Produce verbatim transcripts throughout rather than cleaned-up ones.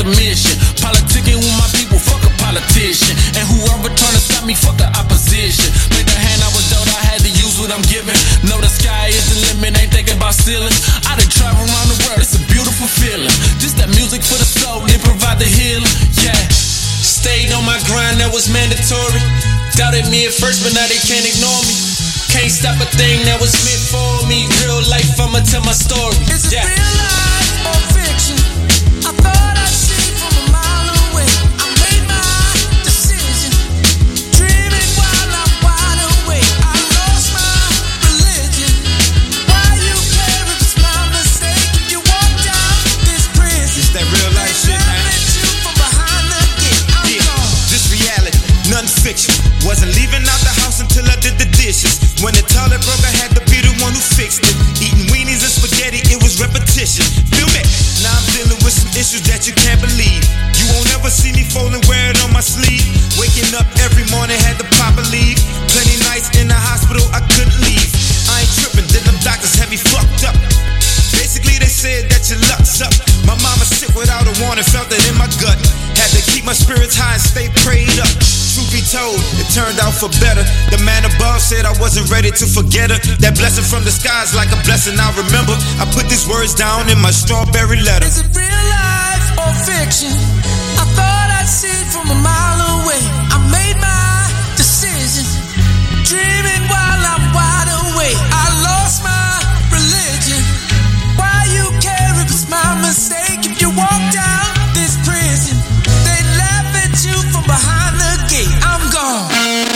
mission. Politicking with my people, fuck a politician. And whoever trying to stop me, fuck the opposition. Make the hand I was dealt, I had to use what I'm given. Know the sky is the limit, ain't thinking about ceilings. I done travel around the world, it's a beautiful feeling. Just that music for the soul, then provide the healing. Yeah. Stayed on my grind, that was mandatory. Doubted me at first, but now they can't ignore me. Can't stop a thing that was meant for me. Real life, I'ma tell my story. Is it yeah. real life or fiction? I thought I'd see from a mile away. I made my decision, dreaming while I'm wide awake. I lost my religion. Why you care if it's my mistake? If you walk down this prison, it's that real life shit, man. You from behind the gate. I'm yeah, gone. this reality, nothing fiction. Wasn't leaving out the house until I did the dishes. When the toilet broke, I had to be the one who fixed it. Eating weenies and spaghetti, it was repetition. Feel me? Now I'm dealing with some issues that you can't believe. You won't ever see me folding, wear it on my sleeve. Waking up every morning, had to pop a leave. Plenty nights in the hospital, I couldn't leave. I ain't tripping, then them doctors had me fucked up. Basically, they said that your luck's up. My mama sick without a warning, felt it in my gut. Had to keep my spirits high and stay prayed up. Truth be told, it turned out for better. The man above said I wasn't ready to forget her. That blessing from the skies like a blessing I remember. I put these words down in my strawberry letter. Is it real life or fiction? I thought I'd see it from a mile away. I made my decision, dreaming while I'm wide awake. I lost my religion. Why you care if it's my mistake? If you walk down this prison, they laugh at you from behind the gate. I'm gone.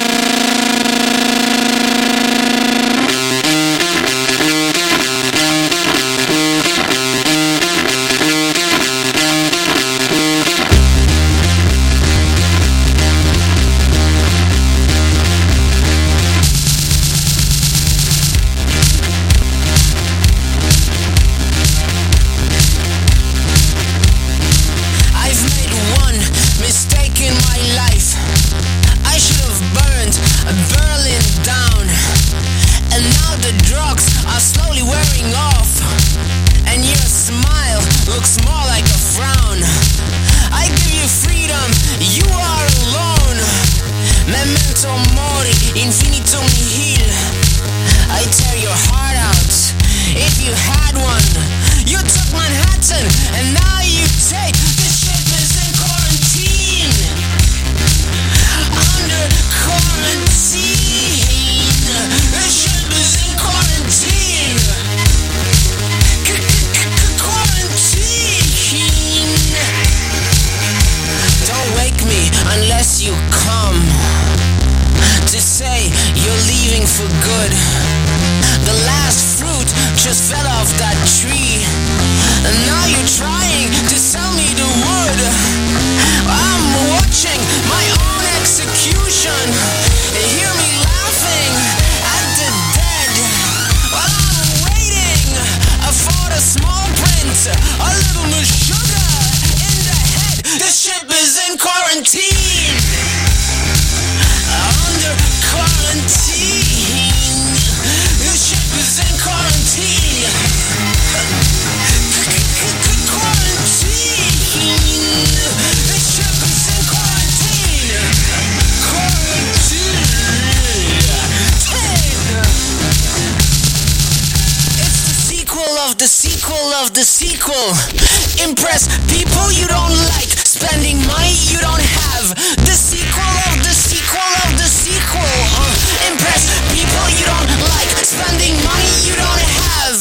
The sequel of the sequel. Impress people you don't like, spending money you don't have. The sequel of the sequel of the sequel. Uh, impress people you don't like, spending money you don't have.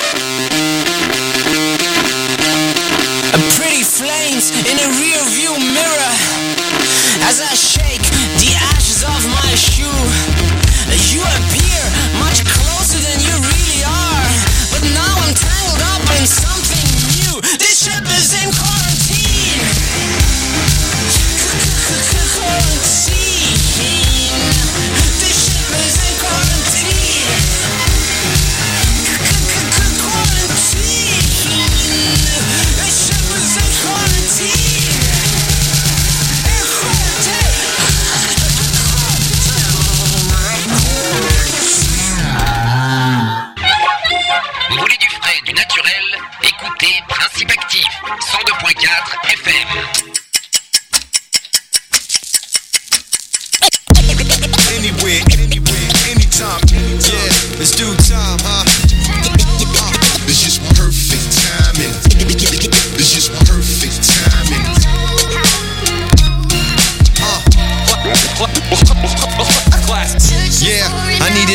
Pretty flames in a rear view mirror as I shake the ashes of my shoe. You appear much closer than you really are, but now I'm tangled up in something new. This ship is in quarantine. Quarantine.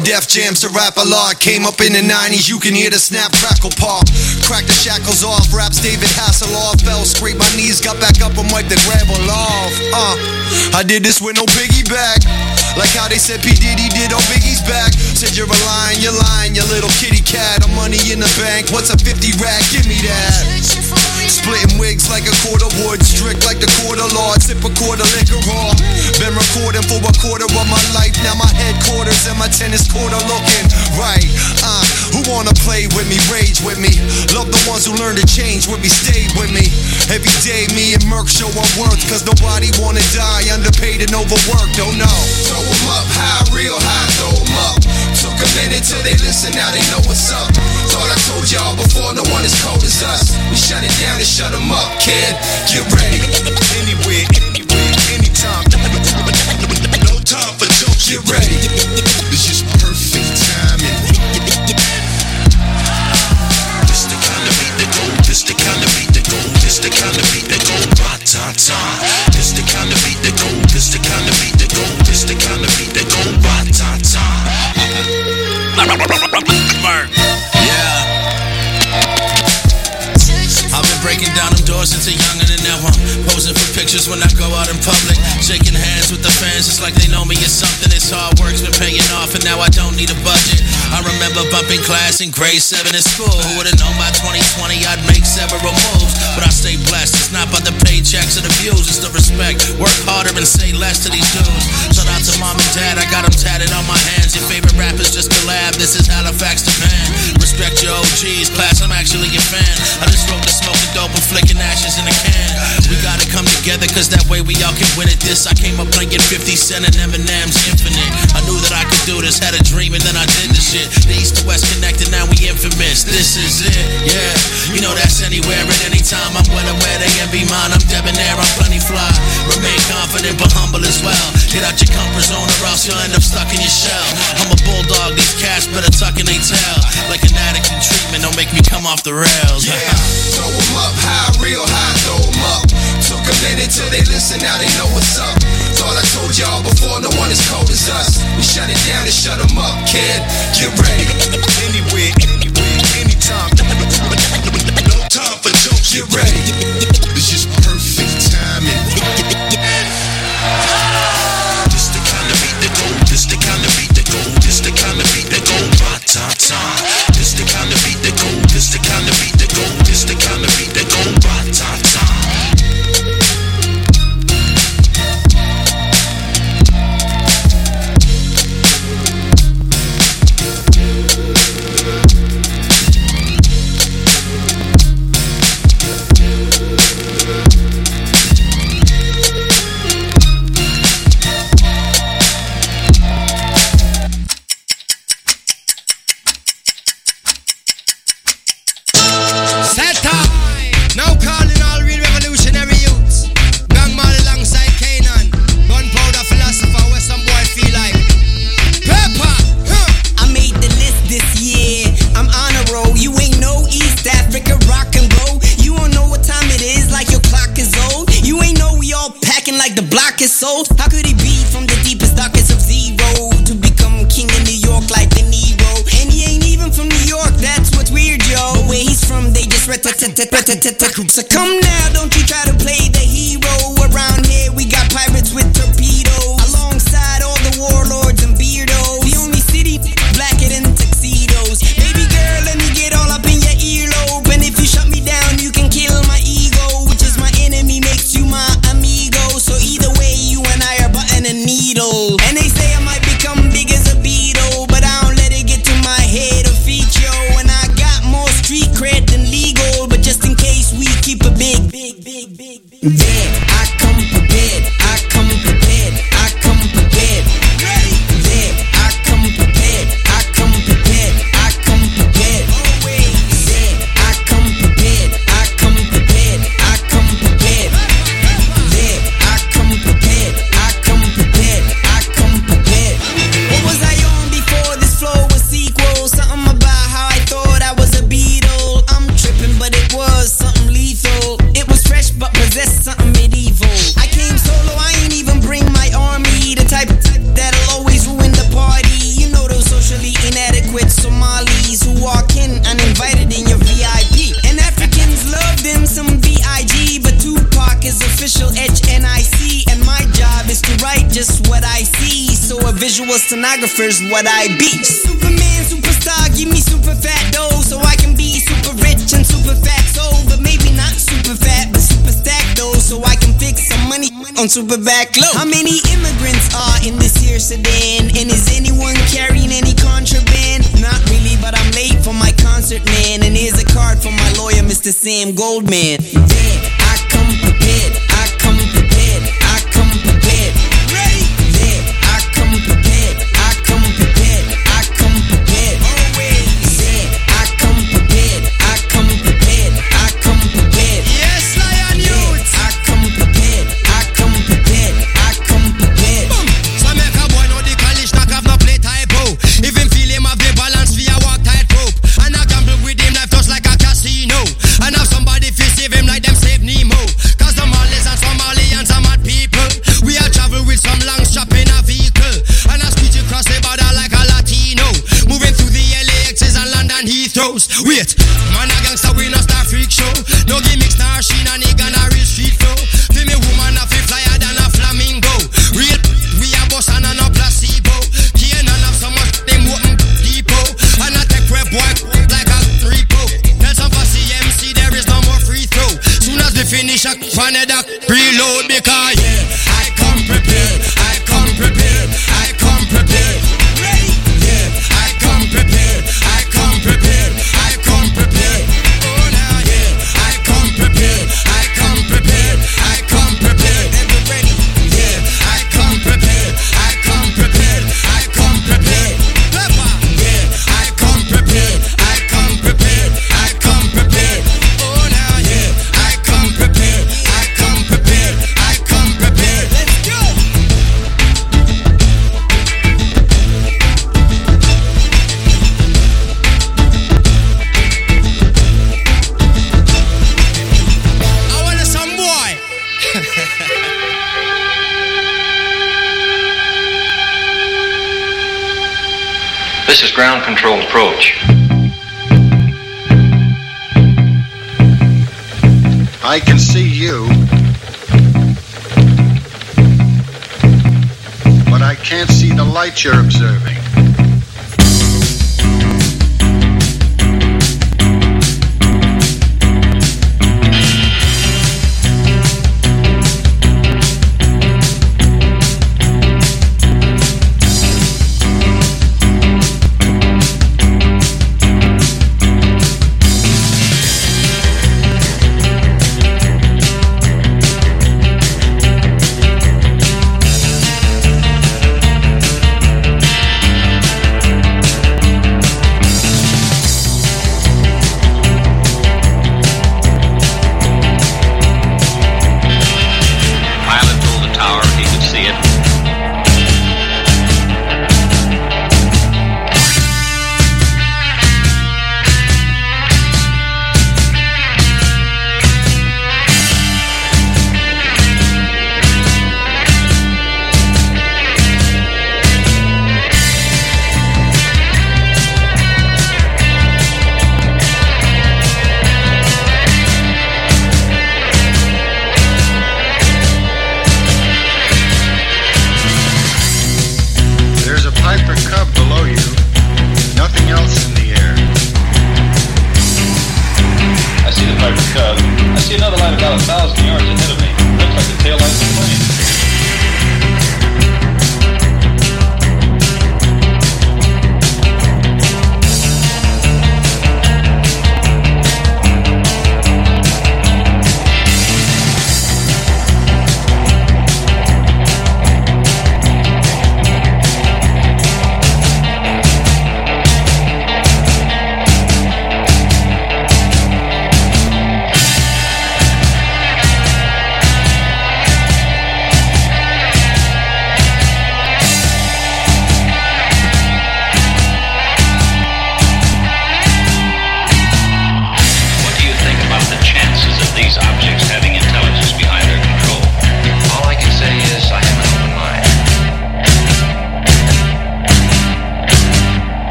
Def Jams to rap a lot. Came up in the nineties, you can hear the snap, crackle, pop. Crack the shackles off, raps David Hasselhoff. Fell, scraped my knees, got back up and wiped the gravel off. Uh, I did this with no biggie bag. Like how they said P. Diddy did on Biggie's back. Said you're a lying, you're lying, you little kitty cat. I'm money in the bank, what's a fifty rag? Give me that. Splitting wigs like a quarter wood, strict like the quarter lord. Sip a quarter liquor raw. Been recording for a quarter of my life. Now my headquarters and my tennis court are looking right. Uh, who wanna play with me, rage with me? Love the ones who learn to change with me, stay with me. Every day me and Merc show our worth, cause nobody wanna die underpaid and overworked, don't know. Throw them up high, real high, throw them up. Took a minute till they listen, now they know what's up. Thought I told y'all before, no one as cold as us. We shut it down and shut them up, kid. Get ready. Anywhere, anywhere, anytime. No time for jokes, get ready. It's just perfect timing. This the kind of beat that go, this the kind of beat that go, this the kind of beat that go, ba-ta-ta. This the kind of beat that go, this the kind of beat that go, this the kind of beat that go, ba-ta-ta. Yeah. I've been breaking down them doors since a youngin' and now I'm posing for pictures when I go out in public. Shaking hands with the fans, it's like they know me as something. This hard work's been paying off and now I don't need a budget. I remember bumping class in grade seven in school. Who would've known by twenty twenty I'd make several moves? But I stay blessed, it's not about the paychecks or the views, it's the respect. Work harder and say less to these dudes. Shout out to mom and dad, I got them tatted on my hands. Your favorite rappers just collab, this is Halifax to Van. Respect your O Gs, class, I'm actually a fan. I just wrote the smoking dope and flicking ashes in a can. We gotta come together cause that way we all can win at this. I came up playing fifty Cent and Eminem's Infinite. I knew that I could do this, had a dream and then I did this shit. The east to west connected, now we infamous. This is it, yeah. You know that's anywhere and anytime. I'm well aware they envy mine. I'm debonair, I'm plenty fly. Remain confident but humble as well. Get out your comfort zone or else you'll end up stuck in your shell. I'm a bulldog, these cats better tuck in they tail. Like an addict in treatment, don't make me come off the rails. Yeah, throw them up high, real high, throw them up. Took a minute till they listen, now they know what's up. Thought I told y'all before, no one as cold as us. We shut it down and shut them up, kid. Get ready. Anywhere, anywhere, anytime. No time for jokes, get ready. It's just perfect timing. This the kind of beat that go, this the kind of beat that go, this the kind of beat that go, ba-ta-ta. This the kind of beat that go, this the kind of beat that go, this the kind of beat that go, ba-ta-ta. How could he be from the deepest darkest of zero to become king in New York like De Niro? And he ain't even from New York, that's what's weird, yo. But where he's from, they just so come now, don't you try to play the hero. Around here, we got pirates with torpedoes alongside all the warlords and beardos. The only city blacker than tuxedos. Baby girl, let me get all up in your earlobe. And if you shut me down, you can kill my ego, which is my enemy, makes you my amigo. So either way, you and I are button and needle. And they say I might become big as a beetle, but I don't let it get to my head or feet, yo. And I got more street cred than legal, but just in case we keep a big, big, big, big, big. stenographer's what I be. Superman, superstar, give me super fat dough so I can be super rich and super fat soul. But maybe not super fat, but super stacked though, so I can fix some money on super back low. How many immigrants are in this here sedan? And is anyone carrying any contraband? Not really, but I'm late for my concert, man. And here's a card from my lawyer, Mister Sam Goldman. Yeah, I come prepared, I come prepared, I come prepared. Ready? Yeah, I come prepared, I come prepared, I come prepared. Always. Yeah, I come prepared, I come prepared, I come prepared. Yes, Lion Youth. I come prepared, I come prepared, I come prepared. So make a boy know the college knock have no play typo. If him feel him have the balance for a walk tight rope. And I gamble with him life just like a casino. And have somebody fi save him like them save Nemo. Cause the Marleys and Somalians are mad people. We are travel with some long strap in a vehicle. And I squeeze across the border like a Latino. Moving through the L A X's and London Heathrows. Wait, man a gangster we no star freak show. No gimmicks, nor sheen and nigga nor real street flow. Feel me woman a fi flyer than a flamingo. Real we a boss and a no placebo. Can't have so much them open depot. And I take rep boy like a repo. Tell some for C M C there is no more free throw. Soon as we finish a Canada reload because yeah, I come prepared, I come prepared, I come prepared. Ready? Yeah, I come prepared, I come prepared, I come prepared. Oh now yeah, I come prepared, I come prepared, I come prepared. Ever ready? Yeah, I come prepared, I come prepared, I come prepared. Pepper. Yeah, I come prepared, I come prepared, I come prepared. Oh now yeah, I come prepared, I come prepared, I come prepared. Let's go. I want some boy. This is ground control approach. I can see you, but I can't see the light you're observing.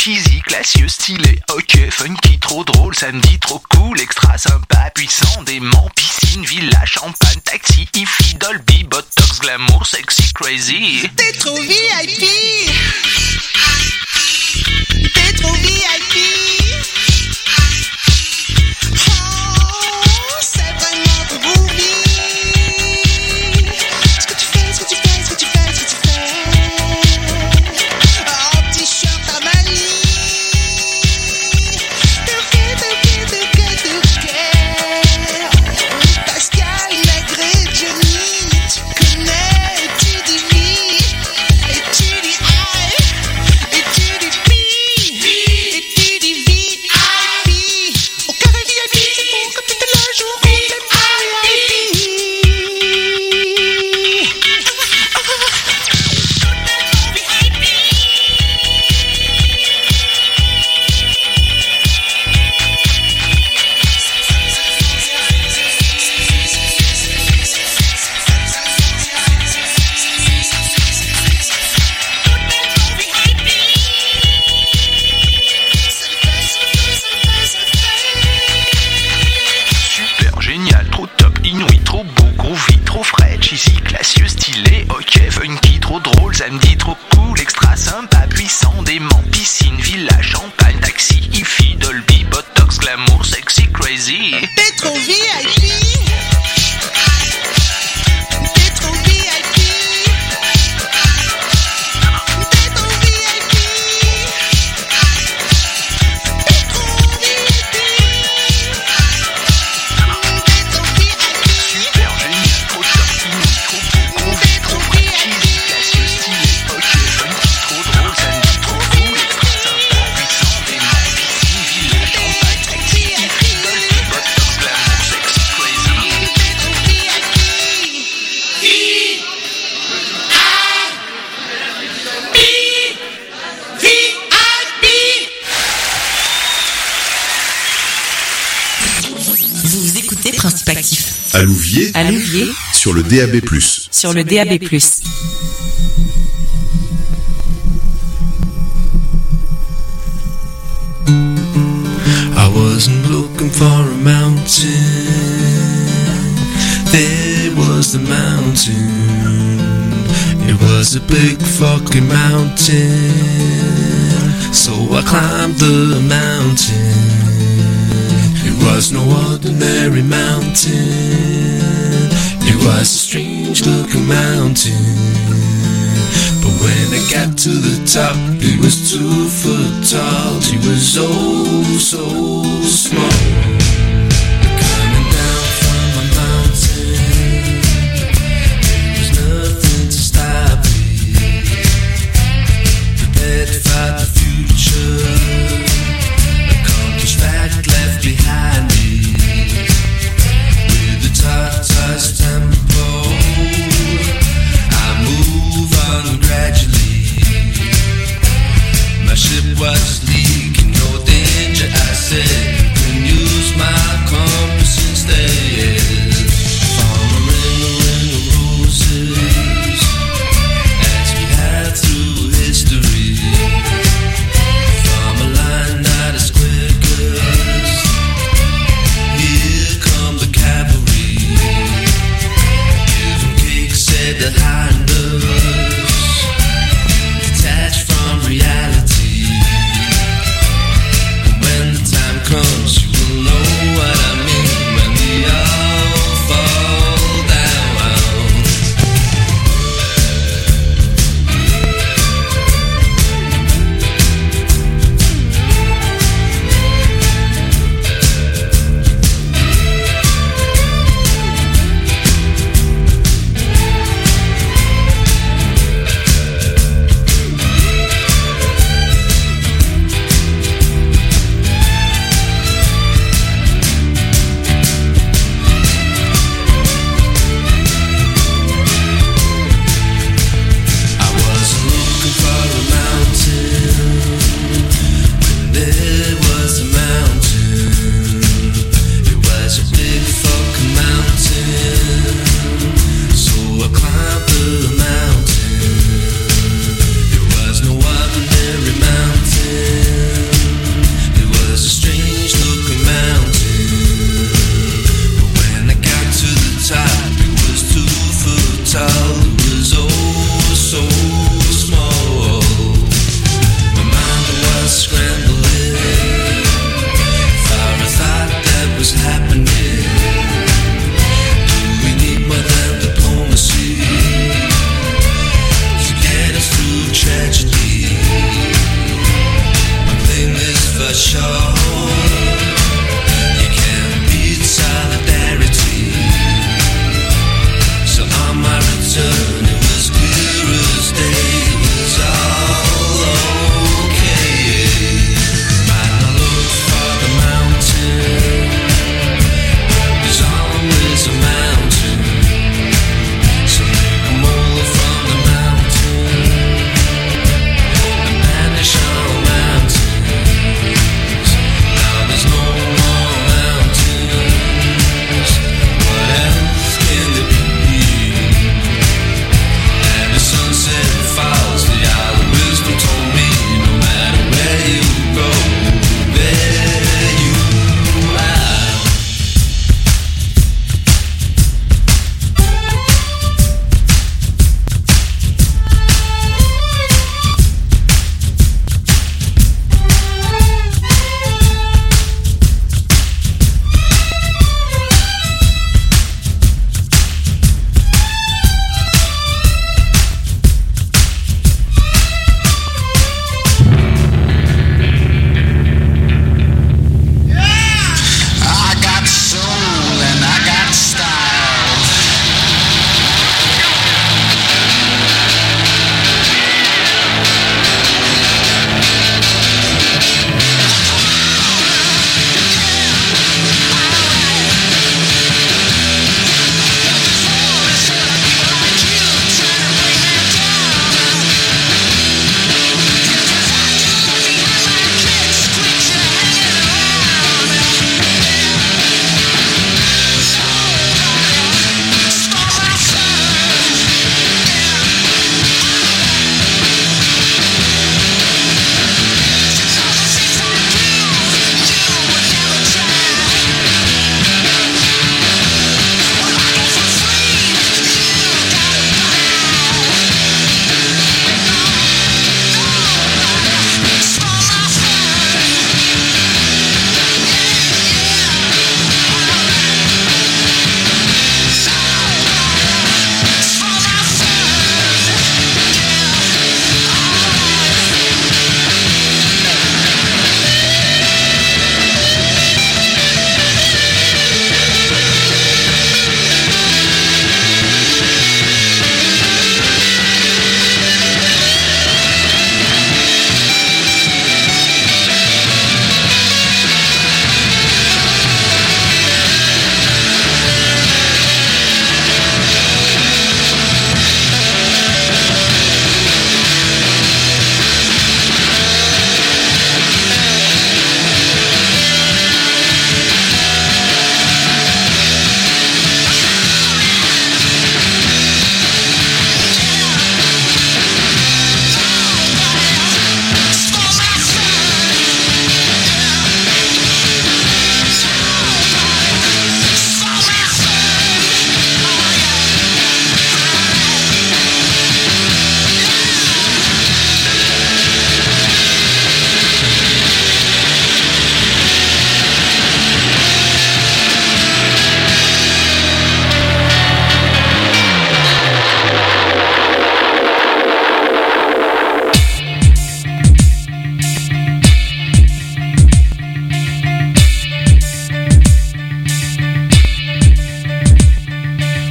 cheesy, classieux, stylé, ok, funky, trop drôle, samedi, trop cool, extra sympa, puissant, dément, piscine, villa, champagne, taxi, hi-fi, Dolby, botox, glamour, sexy, crazy. T'es trop V I P. T'es trop V I P. Oh, c'est vraiment trop groovy. Ce que tu fais, ce que tu fais, ce que tu fais, ce que tu fais. En t-shirt à Mali. T'es ok, t'es ok, t'es ok, t'es ok. Pascal, Maigret, Johnny, tu connais, tu dis oui, et tu dis I, et tu dis P, et tu dis V I P. Au carré V I P, c'est bon comme toute la journée, même V I P. Super, génial, trop top, inouï, trop beau, groovy, trop frais, cheesy, classieux, stylé, ok, funky, trop drôle, samedi, trop cool, extra sympa, puissant, dément, piscine, villa, champagne, taxi, hi-fi, Dolby, botox, glamour, sexy, crazy. T'es trop V I P. T'es trop V I P. T'es trop V I P. T'es trop V I P. T'es trop V I P. Super, génial, trop top, inouï, trop beau, groovy, trop frais, cheesy, classieux, stylé, ok, funky, trop drôle, samedi, trop cool, extra sympa, puissant, dément, piscine, villa, champagne, taxi, hi-fi, Dolby, botox, glamour, sexy, crazy. T'es trop V I P. V I P. V I P. Vous écoutez Principe Actif À Louviers, à Louviers sur le D A B plus. sur le D A B plus. I wasn't looking for a mountain. There was the mountain. It was a big fucking mountain. So I climbed the mountain. It was no ordinary mountain. It was a strange looking mountain. But when I got to the top, it was two foot tall. He was oh so small. Coming down from a mountain, there was nothing to stop me. Prepared for the future, accomplished fact left behind me. With the Tartar's tempo, I move on gradually. My ship was leaking, no danger, I said. You can use my compass instead. From a ring, a ring of roses, as we had through history. From a line not as quick as, here come the cavalry. Giving kicks at the behind us, detached from reality. And when the time comes, you will know what I mean when we all fall down.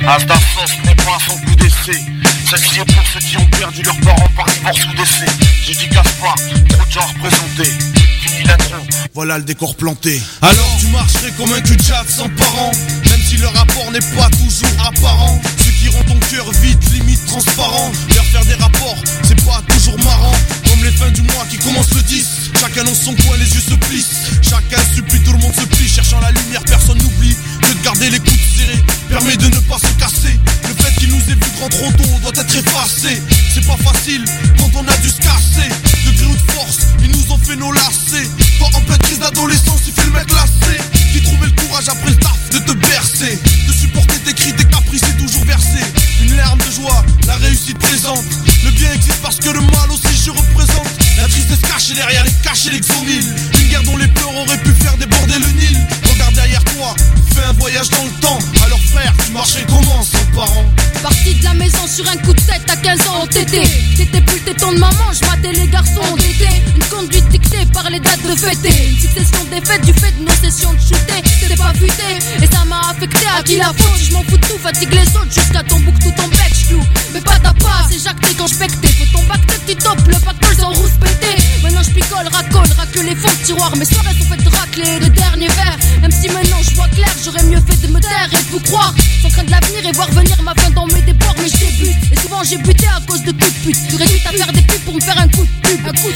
Asda sauce n'est pas son coup d'essai. Celle-ci est pour ceux qui ont perdu leurs parents par divorce ou décès. J'ai dit Gaspard, trop de gens représentés. Fini l'intro, voilà le décor planté. Alors tu marcherais comme un cul-de-jatte sans parents, même si le rapport n'est pas toujours apparent. Ceux qui rendent ton cœur vide, limite transparent. Leur faire des rapports, c'est pas toujours marrant. Comme les fins du mois qui commencent le dix. Chacun dans son coin, les yeux se plissent. Chacun supplie, tout le monde se plie. Cherchant la lumière, personne n'oublie que de garder les coudes serrés permet de ne pas se casser. Le fait qu'il nous ait vu grand trop tôt doit être effacé. C'est pas facile quand on a dû se casser. De gré ou de force, ils nous ont fait nos lacets. Toi en pleine crise d'adolescence, il fait le mec lassé. Qui trouvait le courage après le taf de te bercer. De supporter tes cris, tes caprices et toujours verser une larme de joie, la réussite présente. Le bien existe parce que le mal aussi je représente. La tristesse cachée derrière les cachets, l'exomile. Une guerre dont les pleurs auraient pu faire déborder le Nil. Regarde derrière toi, fais un voyage dans le temps. Alors frère, tu marchais comment sans parents? Parti de la maison sur un coup de tête à quinze ans au tété. T'étais plus le téton de maman, je matais les garçons au tété. Une conduite dictée par les dates de fêter. Une succession de défaites du fait de nos sessions de shooter. T'es pas futé et ça m'a affecté. À qui la faute? Je m'en fous de tout, fatigue les autres jusqu'à ton bouc, tout ton bec, j'cloue. Mais pas ta pas, c'est jacté quand j'pectais. Faut ton bac tête, tu topes, le pactole sans rousse pété. Maintenant j'picole, racole, racle les fonds de tiroir. Mes soirées sont faites de racler le dernier verre. Même si maintenant je vois clair, j'aurais mieux fait de me taire et de vous croire. Sans craindre l'avenir et voir venir ma fin dans mes déboires. Mais je débute, et souvent j'ai buté à cause de coups de pute. Tu réduis à faire des pubs pour me faire un coup de pub. Un coup de